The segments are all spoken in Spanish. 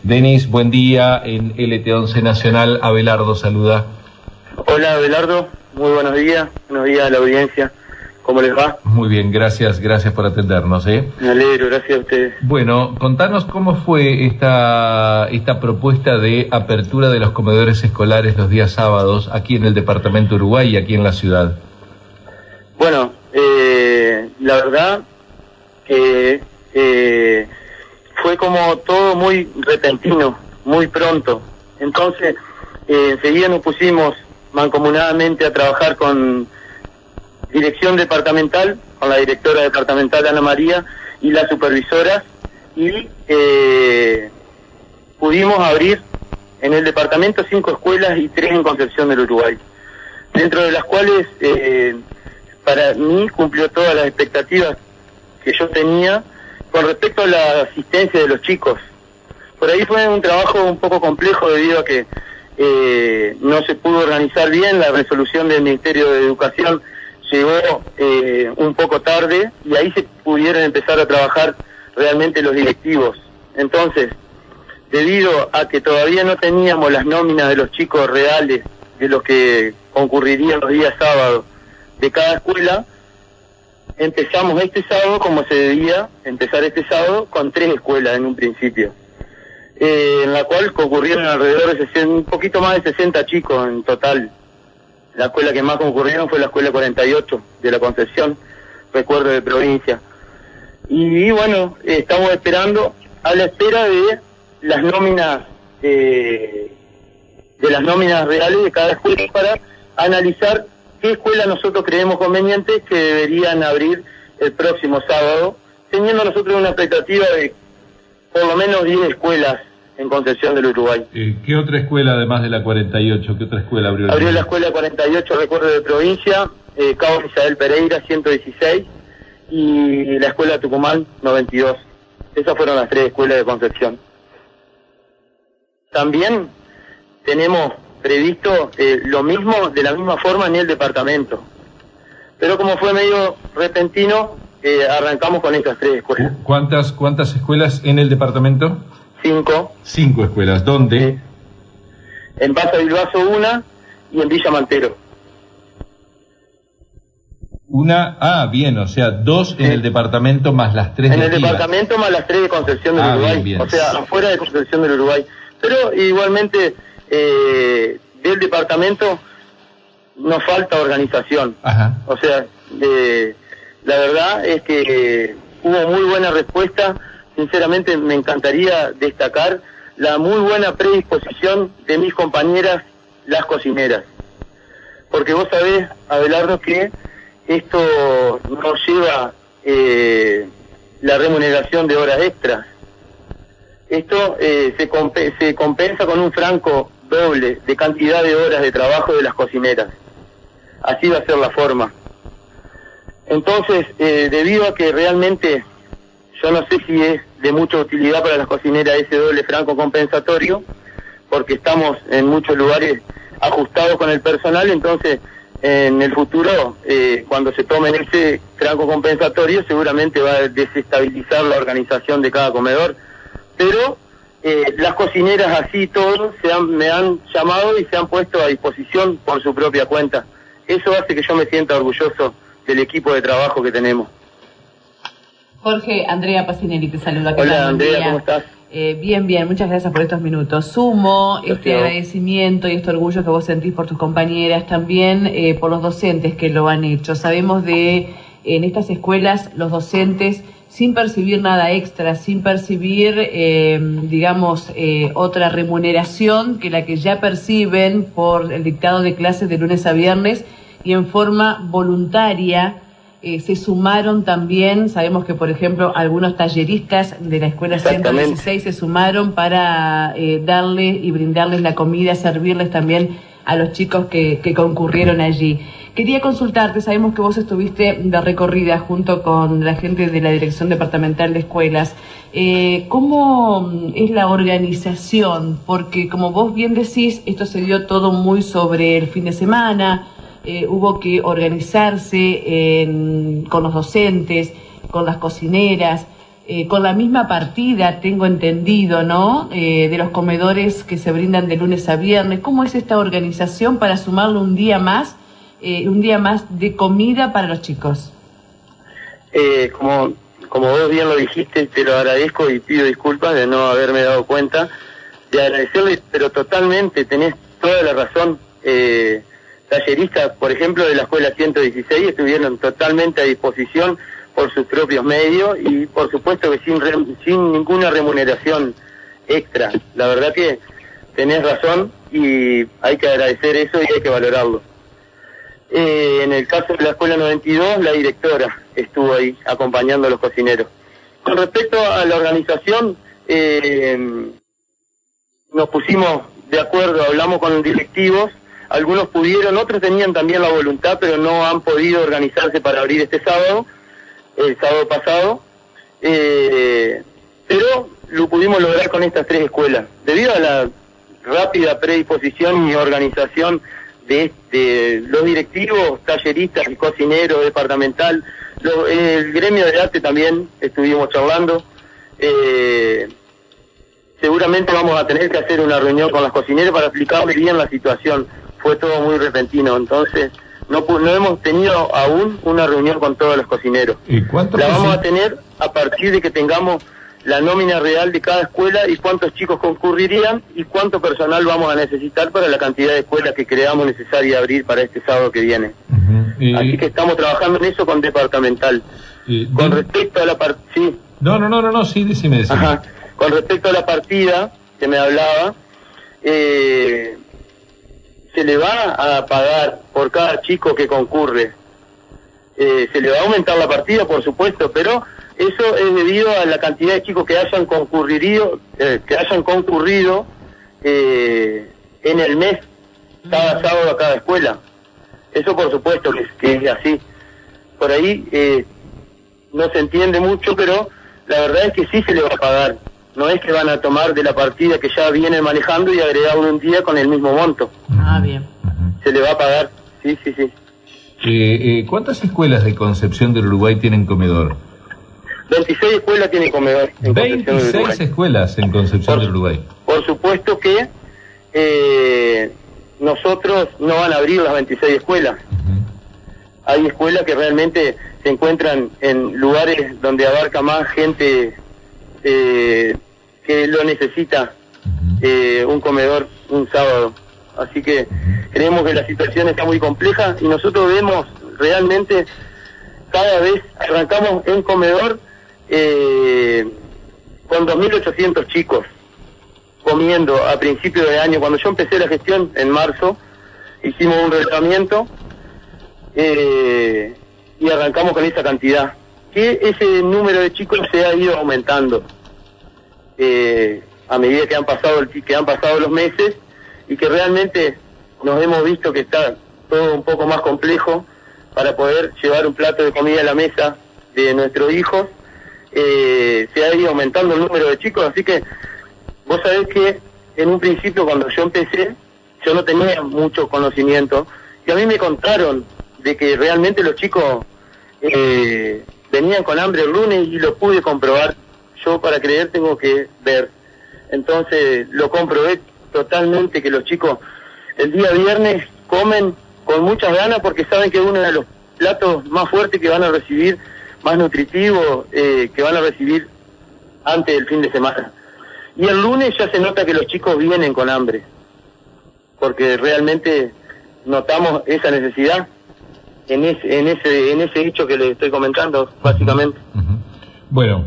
Denis, buen día. En LT11 Nacional, Abelardo saluda. Hola Abelardo, muy buenos días a la audiencia. ¿Cómo les va? Muy bien, gracias por atendernos. Me alegro, gracias a ustedes. Bueno, contanos cómo fue esta propuesta de apertura de los comedores escolares los días sábados aquí en el departamento Uruguay y aquí en la ciudad. Bueno, la verdad que fue como todo muy repentino, muy pronto. Entonces, enseguida nos pusimos mancomunadamente a trabajar con dirección departamental, con la directora departamental Ana María y las supervisoras, y pudimos abrir en el departamento 5 escuelas y 3 en Concepción del Uruguay, dentro de las cuales para mí cumplió todas las expectativas que yo tenía con respecto a la asistencia de los chicos. Por ahí fue un trabajo un poco complejo debido a que no se pudo organizar bien. La resolución del Ministerio de Educación llegó un poco tarde y ahí se pudieron empezar a trabajar realmente los directivos. Entonces, debido a que todavía no teníamos las nóminas de los chicos reales de los que concurrirían los días sábados de cada escuela, empezamos este sábado como se debía empezar este sábado, con 3 escuelas en un principio, en la cual concurrieron alrededor de un poquito más de 60 chicos en total. La escuela que más concurrieron fue la escuela 48 de la Concepción, recuerdo de provincia. Y bueno, estamos esperando, a la espera de las nóminas reales de cada escuela para analizar qué escuela nosotros creemos conveniente que deberían abrir el próximo sábado, teniendo nosotros una expectativa de por lo menos 10 escuelas en Concepción del Uruguay. ¿Qué otra escuela, además de la 48, qué otra escuela abrió? Abrió la escuela 48, recuerdo de provincia, Cabo Isabel Pereira, 116, y la escuela Tucumán, 92. Esas fueron las 3 escuelas de Concepción. También tenemos previsto lo mismo, de la misma forma en el departamento. Pero como fue medio repentino, arrancamos con estas 3 escuelas. ¿Cuántas escuelas en el departamento? 5. 5 escuelas. ¿Dónde? Sí. En Paso Bilbaso 1 y en Villa Mantero. Bien, o sea, 2 en el departamento más las 3 en el departamento más las 3 de Concepción del Uruguay. Bien. O sea, afuera de Concepción del Uruguay. Pero igualmente del departamento nos falta organización. Ajá. O sea, la verdad es que hubo muy buena respuesta. Sinceramente me encantaría destacar la muy buena predisposición de mis compañeras, las cocineras. Porque vos sabés, Abelardo, que esto nos lleva la remuneración de horas extras. Esto se compensa con un franco doble de cantidad de horas de trabajo de las cocineras. Así va a ser la forma. Entonces, debido a que realmente yo no sé si es de mucha utilidad para las cocineras ese doble franco compensatorio, porque estamos en muchos lugares ajustados con el personal, entonces en el futuro, cuando se tomen ese franco compensatorio, seguramente va a desestabilizar la organización de cada comedor. Pero las cocineras así todos me han llamado y se han puesto a disposición por su propia cuenta. Eso hace que yo me sienta orgulloso del equipo de trabajo que tenemos. Jorge, Andrea Pacinelli te saluda. Hola Andrea, ¿cómo estás? Bien, muchas gracias por estos minutos. Sumo este agradecimiento y este orgullo que vos sentís por tus compañeras, también por los docentes que lo han hecho. Sabemos en estas escuelas los docentes, sin percibir nada extra, sin percibir, otra remuneración que la que ya perciben por el dictado de clases de lunes a viernes, y en forma voluntaria se sumaron también. Sabemos que, por ejemplo, algunos talleristas de la escuela 116 se sumaron para darle y brindarles la comida, servirles también a los chicos que concurrieron allí. Quería consultarte, sabemos que vos estuviste de recorrida junto con la gente de la Dirección Departamental de Escuelas. ¿Cómo es la organización? Porque, como vos bien decís, esto se dio todo muy sobre el fin de semana. Hubo que organizarse con los docentes, con las cocineras, con la misma partida, tengo entendido, ¿no? De los comedores que se brindan de lunes a viernes. ¿Cómo es esta organización para sumarle un día más de comida para los chicos? Como vos bien lo dijiste, te lo agradezco y pido disculpas de no haberme dado cuenta, de agradecerle, pero totalmente, tenés toda la razón. Talleristas, por ejemplo, de la Escuela 116, estuvieron totalmente a disposición por sus propios medios y por supuesto que sin ninguna remuneración extra. La verdad que tenés razón y hay que agradecer eso y hay que valorarlo. En el caso de la Escuela 92, la directora estuvo ahí acompañando a los cocineros. Con respecto a la organización, nos pusimos de acuerdo, hablamos con los directivos, algunos pudieron, otros tenían también la voluntad, pero no han podido organizarse para abrir este sábado, el sábado pasado, pero lo pudimos lograr con estas 3 escuelas. Debido a la rápida predisposición y organización de los directivos, talleristas y cocineros departamental, el gremio de arte también estuvimos charlando. Seguramente vamos a tener que hacer una reunión con las cocineras para explicarles bien la situación. Fue todo muy repentino, entonces no hemos tenido aún una reunión con todos los cocineros. ¿Y la vamos a tener a partir de que tengamos la nómina real de cada escuela y cuántos chicos concurrirían y cuánto personal vamos a necesitar para la cantidad de escuelas que creamos necesaria abrir para este sábado que viene. Así que estamos trabajando en eso con departamental. Con respecto a la sí. No, sí, decime. Ajá. Con respecto a la partida que me hablaba, se le va a pagar por cada chico que concurre. Se le va a aumentar la partida, por supuesto, pero eso es debido a la cantidad de chicos que hayan concurrido en el mes, cada sábado a cada escuela. Eso por supuesto que es así. Por ahí no se entiende mucho, pero la verdad es que sí se le va a pagar. No es que van a tomar de la partida que ya vienen manejando y agregarle un día con el mismo monto. Bien. Se le va a pagar, sí. ¿Cuántas escuelas de Concepción del Uruguay tienen comedor? 26 escuelas tienen comedor. 26 escuelas en Concepción del Uruguay. Por supuesto que nosotros no van a abrir las 26 escuelas. Hay escuelas que realmente se encuentran en lugares donde abarca más gente que lo necesita, un comedor un sábado. Así que creemos que la situación está muy compleja y nosotros vemos realmente cada vez arrancamos en comedor con 2.800 chicos comiendo a principio de año. Cuando yo empecé la gestión en marzo, hicimos un relevamiento y arrancamos con esa cantidad. Que ese número de chicos se ha ido aumentando a medida que han pasado los meses y que realmente nos hemos visto que está todo un poco más complejo para poder llevar un plato de comida a la mesa de nuestros hijos. Se ha ido aumentando el número de chicos, así que vos sabés que en un principio cuando yo empecé yo no tenía mucho conocimiento y a mí me contaron de que realmente los chicos venían con hambre el lunes y lo pude comprobar. Yo para creer tengo que ver. Entonces lo comprobé totalmente que los chicos el día viernes comen con muchas ganas porque saben que es uno de los platos más fuertes que van a recibir, más nutritivos que van a recibir antes del fin de semana. Y el lunes ya se nota que los chicos vienen con hambre, porque realmente notamos esa necesidad en ese hecho que les estoy comentando, básicamente. Bueno,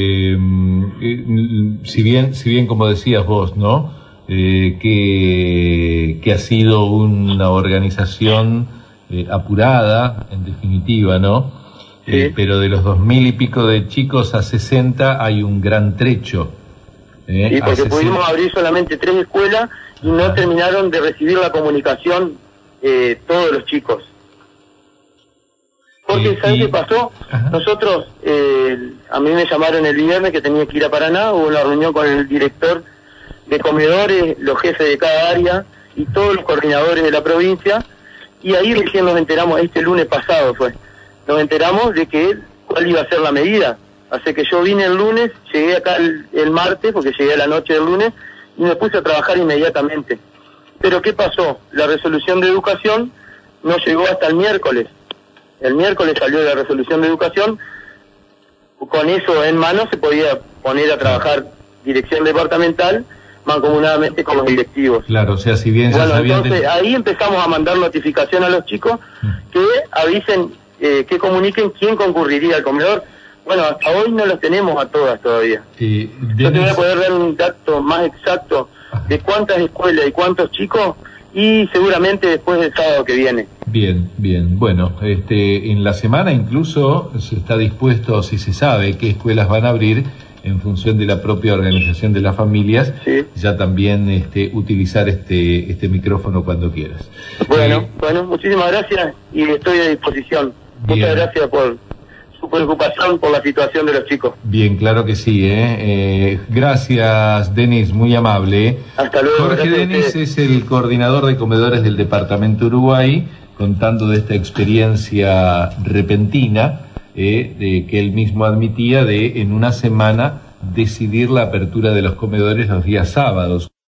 si bien como decías vos, ¿no? Que ha sido una organización apurada, en definitiva, ¿no? Sí. Pero de los 2.000 y pico de chicos a 60 hay un gran trecho. Sí, porque pudimos abrir solamente 3 escuelas y no terminaron de recibir la comunicación todos los chicos. Porque ¿sabes qué pasó? Ajá. Nosotros, a mí me llamaron el viernes que tenía que ir a Paraná, hubo una reunión con el director de comedores, los jefes de cada área y todos los coordinadores de la provincia, y ahí recién nos enteramos, este lunes pasado nos enteramos de que cuál iba a ser la medida, Así que yo vine el lunes, llegué acá el martes, porque llegué a la noche del lunes, y me puse a trabajar inmediatamente. Pero ¿qué pasó? La resolución de educación no llegó hasta el miércoles. El miércoles salió la resolución de educación, con eso en mano se podía poner a trabajar dirección departamental mancomunadamente con los directivos. Claro, o sea, si bien ya entonces ahí empezamos a mandar notificación a los chicos que avisen, que comuniquen quién concurriría al comedor. Bueno, hasta hoy no los tenemos a todas todavía. Yo te voy a poder dar un dato más exacto de cuántas escuelas y cuántos chicos, y seguramente después del sábado que viene. Bien, bien. Bueno, en la semana incluso se está dispuesto, si se sabe qué escuelas van a abrir, en función de la propia organización de las familias, sí, ya también utilizar este micrófono cuando quieras. Bueno, muchísimas gracias y estoy a disposición. Bien. Muchas gracias por su preocupación por la situación de los chicos. Bien, claro que sí. Gracias, Denis, muy amable. Hasta luego. Jorge Denis es el coordinador de comedores del Departamento Uruguay, contando de esta experiencia repentina de que él mismo admitía de en una semana decidir la apertura de los comedores los días sábados.